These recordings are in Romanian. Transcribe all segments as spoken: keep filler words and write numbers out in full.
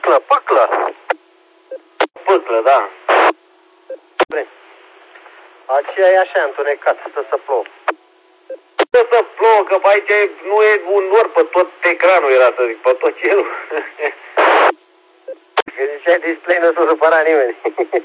păclă, păclă. Păclă, da. Bine. Aceea e așa întunecat, stă să plouă. Stă să plouă, că pe aici nu e un nor pe tot ecranul, era să zic, pe tot cerul. Că ziceai display, nu s-o supăra nimeni.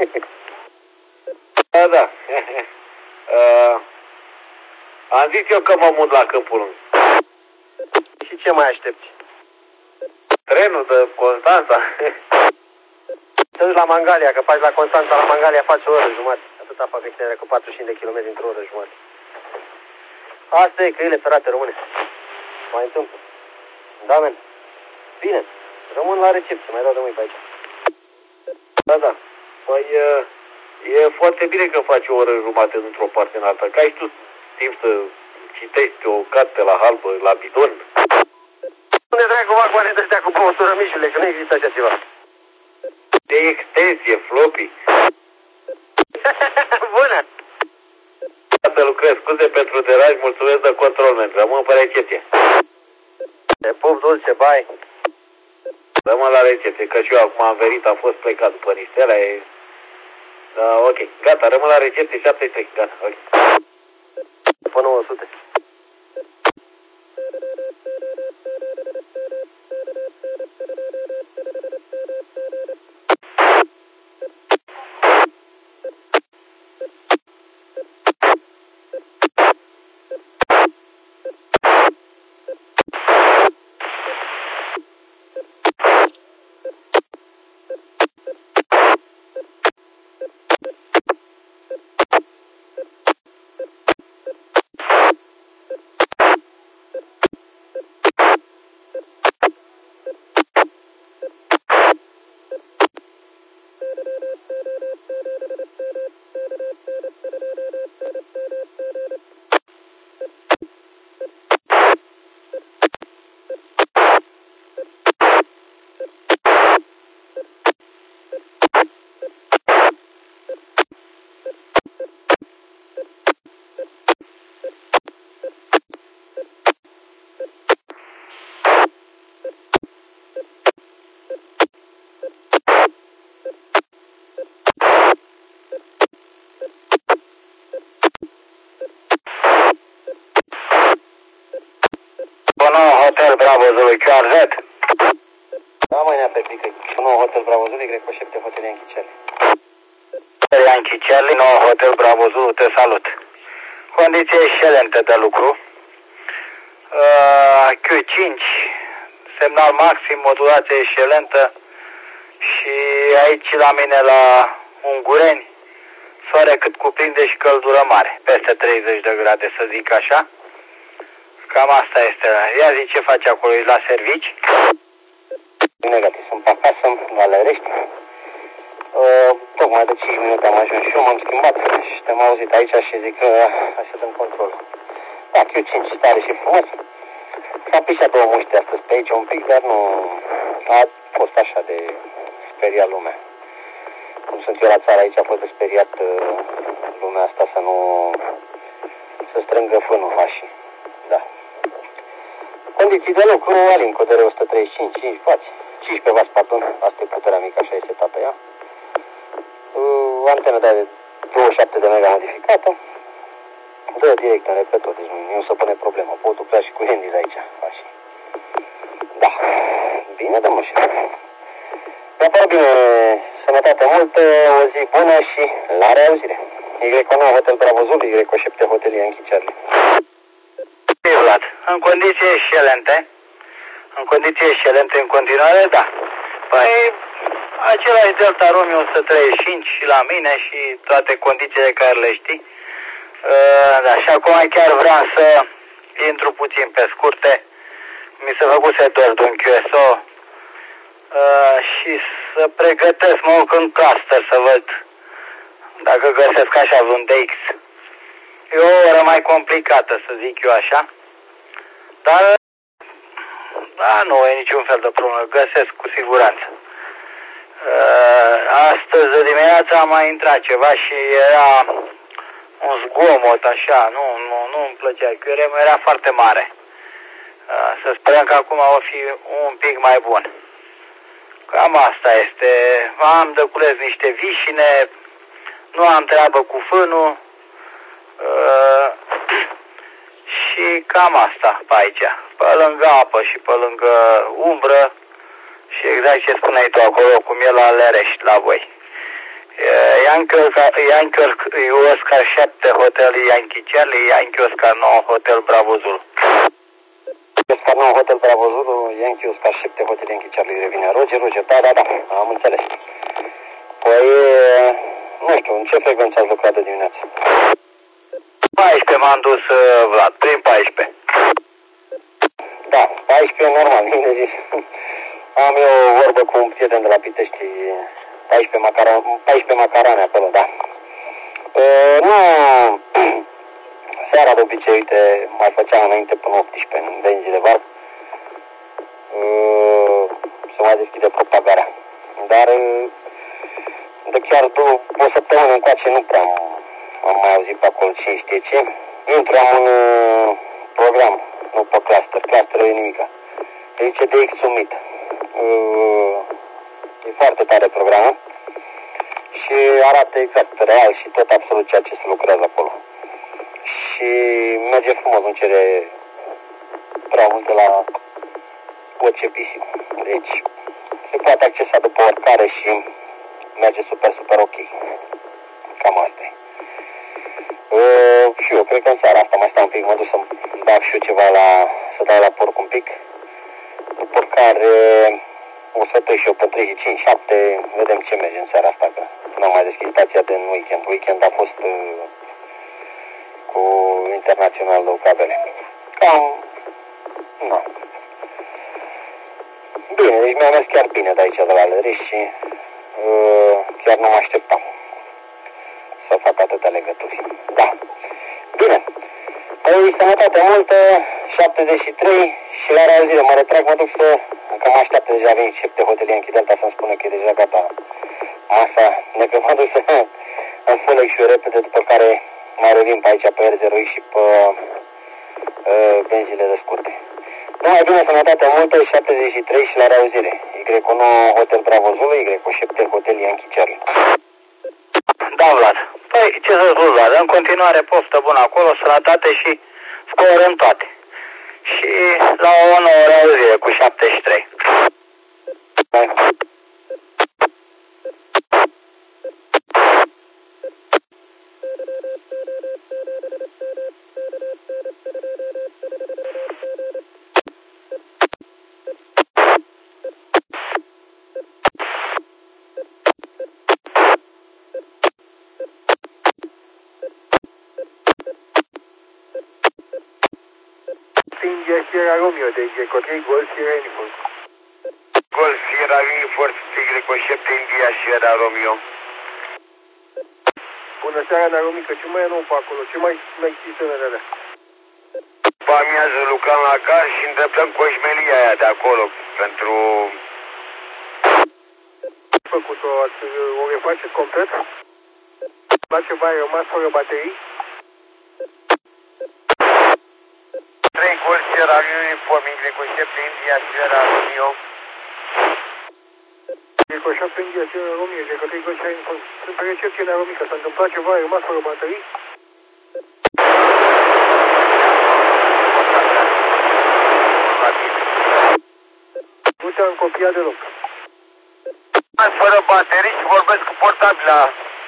Da, da. Uh, am zis eu că mă mut la Câmpul Lung. Și ce mai aștepți? Trenul de Constanța. Te duci la Mangalia, că faci la Constanța, la Mangalia faci o oră jumătate. Atâta fac extinderea cu patruzeci și cinci de kilometri într-o oră jumătate. Asta e, căile ferate române. Mai întâmplă. Da, men. Bine. Rămân la recepție, mai dau de mâini pe aici. Da, da. Păi e foarte bine că faci o oră jumate într-o parte în alta. Că ai tu timp să citești o carte la halbă, la bidon. Unde dracu vagoane de astea cu băutură, mișule, că nu există așa ceva. De extensie, floppy. Bună! Să lucrez, scuze pentru deraj, mulțumesc de control, men. Rămân pe recepție. Te pup dulce, bai. Rămân la recepție, că și eu acum am venit, am fost plecat după niște alea, e... Da, ok, gata, rămân la recepție, șaptezeci și trei, gata, ok. Pe nouă sute. Hotel Bravo Zulu Q R Z. Da, mai nea Petrică, nou Hotel Bravo Zulu, Greco șapte Hotel Yankee Charlie. Yankee Charlie, nou Hotel Bravo Zulu, te salut. Condiție excelentă de lucru. Uh, Q cinci, semnal maxim, modulație excelentă. Și aici la mine la Ungureni, soare cât cuprinde și căldură mare. Peste treizeci de grade, să zic așa. Cam asta este. Ia zi ce faci acolo, ești la servici? Negativ, sunt pe acasă, la Lărești. Uh, tocmai de cinci minute am ajuns și eu, m-am schimbat și te-am auzit aici și zic că așa dăm control. Da, Q cinci, tare și frumos. S-a pișat două muște astăzi pe aici un pic, dar nu a fost așa de speriat lumea. Cum sunt eu la țară aici, a fost de speriat uh, lumea asta să nu să strângă fânul hașii. Da. Condiții de lucru, Alin, codere o sută treizeci și cinci, cinci vați, cincisprezece vați, pardon, asta e puterea mică, așa este tată ea. Uh, antena de douăzeci și șapte de mega modificată, dă direct în repetor, deci nu, nu se pune problemă, pot lucra și cu handy de aici, așa. Da, bine, domnul șef. Mi-a bine, sănătate multă, o zi bună și la reauzire. Y nouă Hotel Bravo Zulu, Y șapte Hotel Yankee Charlie. Vlad, în condiții excelente, în condiții excelente în continuare, da. Păi, același Delta Romeo o sută treizeci și cinci și la mine și toate condițiile care le știi. Uh, da, și acum chiar vreau să intru puțin pe scurte. Mi se făcuse dor de un Q S O uh, și să pregătesc mă în cluster să văd dacă găsesc așa vreun D X. E o oră mai complicată, să zic eu așa. Dar, da, nu e niciun fel de problemă, găsesc cu siguranță. Astăzi dimineața am mai intrat ceva și era un zgomot așa, nu, nu, nu îmi plăcea, Q R M era foarte mare. Să sperăm că acum o fi un pic mai bun. Cam asta este. Am de cules niște vișine, nu am treabă cu fânul uh, și cam asta pe aici. Pe lângă apă și pe lângă umbră și exact ce spuneai tu acolo, cum e la Lerești, la voi. Yankee Oscar șapte Hotel Yankee Charlie, Yankee Oscar nouă Hotel Bravo Zulu. Oscar nouă Hotel Bravo Zulu, Yankee Oscar șapte Hotel Yankee Charlie revine. Roger, Roger, da, da, da, am înțeles. Păi, nu știu, în ce frecvență ați lucrat de dimineață? paisprezece m-am dus, Vlad, prin paisprezece. Da, paisprezece normal, bine zis. Am eu o vorbă cu un prieten de la Pitești, paisprezece, macaron, paisprezece macarane acolo, da. E, nu, seara de obicei, uite, mai făceam înainte până optsprezece în benzile var, e, să mai deschide propagarea. Dar de chiar două, o săptămână încoace nu prea am, am mai auzit pe acolo ce știe ce. Intru, am un uh, program, nu pe cluster, cluster e nimica. Zice de X-Summit. Uh, e foarte tare programul și arată exact, real și tot absolut ceea ce se lucrează acolo. Și merge frumos, nu cere prea mult de la O C P C. Deci se poate accesa după oricare și merge super, super ok. Cam asta e. Uh, și eu cred că în seara asta mai stau un pic, mă duc să-mi dau și eu ceva la, să dau la porc un pic. După care o să trec și eu pe treizeci și cinci șapte, vedem ce merge în seara asta, că nu am mai deschis stația de în weekend. Weekend a fost uh, cu Internațional de Ucabele. Cam, nu. Bine, deci mi-a mers chiar bine de aici, de la Lăriș și uh, chiar nu mă așteptam să fac atâtea legături. Da. Bine. Păi, sănătate multă, șaptezeci și trei și la realizire. Mă retrag, mă duc să, că mă așteaptă deja, a venit șef de hotel Yankee Delta să-mi spună că e deja gata masa. Dacă mă duc să îmi fuleg și eu repede, după care mai revin pe aici, pe R zero și pe uh, benzile de scurte. Numai bine, sănătate multă, șaptezeci și trei și la reauzire. Y unu Hotel Bravo Zulu, Y șapte Hotel Yankee Charlie. Da, Vlad. Păi, ce să spun, Vlad, în continuare poftă bună acolo, sănătate și scor în toate. Și la o nouă reauzire cu șaptezeci și trei. Bye. India Sierra Romeo de J Golf Sierra Uniform. Golf Sierra Uniform, Y șapte India Sierra Romeo. Bună seara, Naromică, ce mai e nou pe acolo? Ce mai mai există în alea? După amiază lucrăm la gaz și îndreptăm coșmelia aia de acolo pentru... Ați făcut-o, ați, o refaceți complet? La ceva ai rămas fără baterii? trei Golf Sierra Uniform, Y șapte India Sierra Romeo. Y șapte India Sierra Romeo, J trei Golf Sierra Uniform. Sunt pe recepție, Naromică, s-a întâmplat ceva, ai rămas fără baterii? Nu te-am copiat deloc. Fără baterii și vorbesc cu portabila.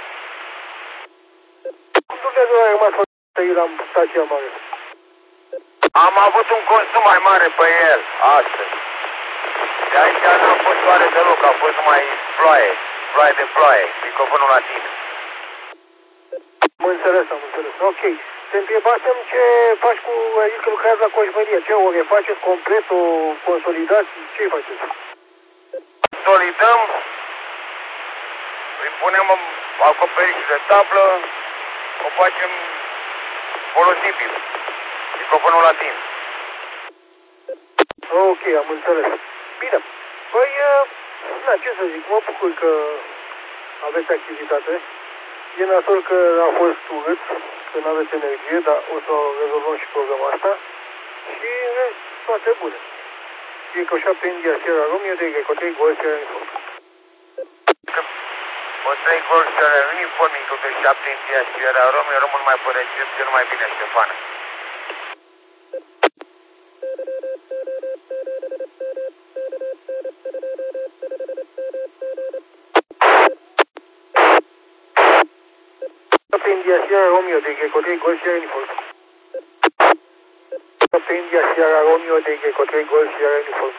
Cum Dumnezeu ai rămas fără baterii la stația mare? Am avut un consum mai mare pe el, astăzi. De aici n-a fost soare deloc, a fost numai ploaie, ploaie de ploaie, microfonul la tine. Am înțeles, am înțeles. Ok. Te întrebasem ce faci cu, adică lucrează la coșmerie, ce o refaceți complet, o consolidați, ce faceți? Consolidăm, îi punem acoperiș de tablă, o facem folosibil, microfonul la tine. Ok, am înțeles. Bine. Păi, na, ce să zic, mă bucur că aveți activitate. E nasol că a fost urât, că nu aveți energie, dar o să rezolvăm și problema asta. Și în rest, toate bune. Eco șapte India Sierra Romeo de Eco trei Golf Sierra Uniform. O trei Golf Sierra Uniform, include șapte India Sierra Romeo, rămân mai pe recepție, numai bine, Ștefan. șapte India Sierra Romeo de Eco trei Golf Sierra Uniform. șapte India Sierra Romeo de Eco trei Golf Sierra Uniform.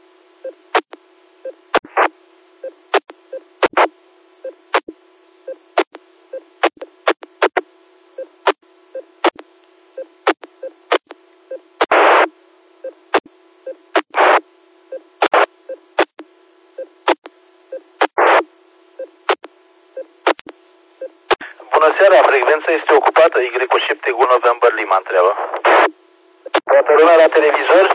Bună seara, frecvența este ocupată, Y șapte Golf November Lima întreabă. Toată lumea la televizor?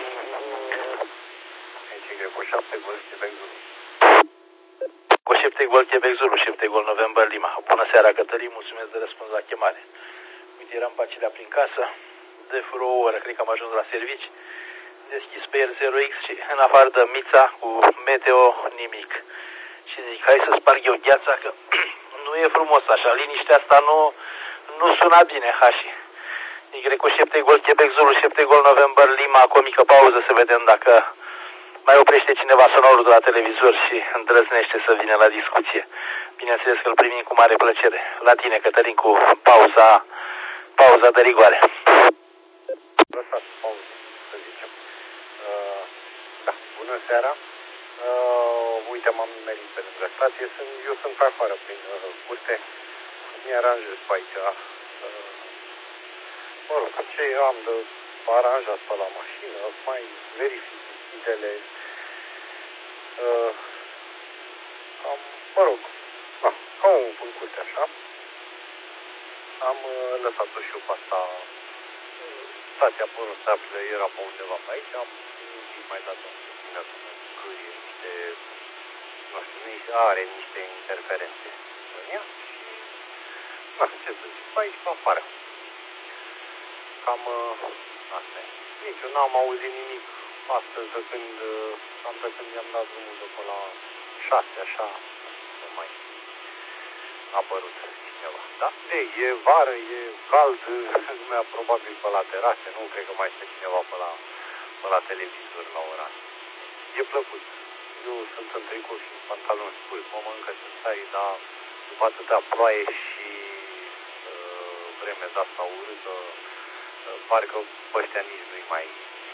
Y șapte Golf Quebec Zulu. Cu șapte Golf Quebec Zulu, șapte Golf November Lima. Bună seara, Cătălin, mulțumesc de răspuns la chemare. Uite, eram pe acelea prin casă, de vreo o oră, cred că am ajuns la servici, deschis pe R zero X și în afară de Mița cu meteo nimic. Și zic, hai să sparg eu gheața, că nu e frumos așa, liniștea asta nu, nu suna bine, hași. Y șapte Golf Quebec Zulu, șapte Golf November Lima, cu o mică pauză să vedem dacă mai oprește cineva sonorul de la televizor și îndrăznește să vină la discuție. Bineînțeles că îl primim cu mare plăcere. La tine, Cătălin, cu pauza, pauza de rigoare. Lăsați pauză, să zicem. Uh, da, bună seara. Uh, uite, m-am merit pe lângă stație. Sunt, eu sunt pe afară, prin uh, curte. Mi-aranjez pe aici. Uh, mă rog, ce am de aranjat pe la mașină, mai verific ghidele. Uh, am, mă rog, da, ca om în curte așa. Am uh, lăsat-o și eu pe asta. Stația portabilă era pe undeva pe aici, am mințit mai dat un pic cârie niște, nu știu, niște, are niște interferențe în ea și, na, ce să zic, pe aici, pe afară. Cam uh, asta e. Nici eu n-am auzit nimic astăzi de când, uh, am de când i-am dat drumul de pe la șase, așa, să mai apărut cineva. Da? Ei, e vară, e cald, lumea probabil pe la terase, nu cred că mai este cineva pe la, pe la televizor la ora. E plăcut. Eu sunt în tricou și în pantaloni scurți, mă mănâncă să stai, dar după atâta ploaie și uh, vreme de asta urâtă, uh, parcă ăștia nici nu-i mai...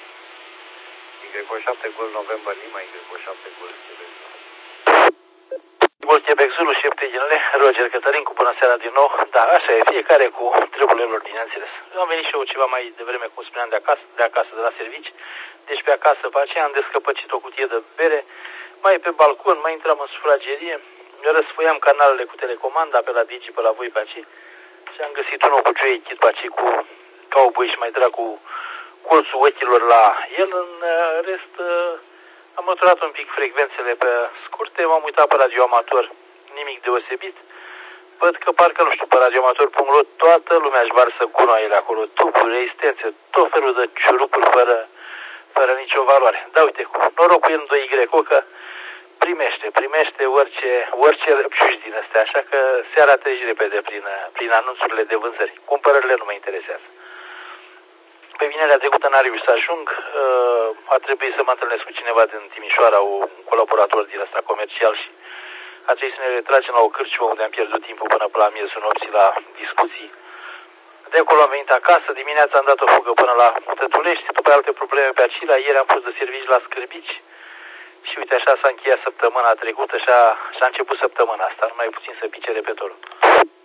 Y șapte Golf November Lima, Y șapte Golf Quebec Zulu. Golf Quebec Zulu, șapte ginele, Roger Cătălin, cu bună seara din nou. Da, așa e, fiecare cu treburile lor, bineînțeles. Am venit și eu ceva mai devreme, cum spuneam, de acasă, de acasă, de la servici. Deci pe acasă, pe aceea am descăpăcit o cutie de bere, mai pe balcon, mai intram în sufragerie, răsfoiam canalele cu telecomanda pe la Digi, pe la voi pe aici. Și am găsit unul cu joystick pe aici, cu cowboy și mai dracu colțul ochilor la el. În rest, am măturat un pic frecvențele pe scurte, m-am uitat pe radioamator, nimic deosebit. Văd că parcă, nu știu, pe radioamator punct ro toată lumea își varsă gunoaiele acolo, tuburi, rezistențe, tot felul de ciurupuri fără, fără nicio valoare. Da, uite, cu norocul în doi Y, că primește, primește orice, orice răpciuși din astea, așa că seara treci repede prin, prin anunțurile de vânzări. Cumpărările nu mă interesează. Pe vinerea trecută n-a reușit să ajung, a trebuit să mă întâlnesc cu cineva din Timișoara, un colaborator din ăsta comercial și a trebuit să ne retragem la o cârciumă unde am pierdut timpul până la miezul nopții la discuții. De acolo am venit acasă, dimineața am dat o fugă până la Tătulești, după alte probleme pe acela, ieri am fost de servici la Scârbici și uite așa s-a încheiat săptămâna trecută și a, și a început săptămâna asta, numai puțin să pice repetorul.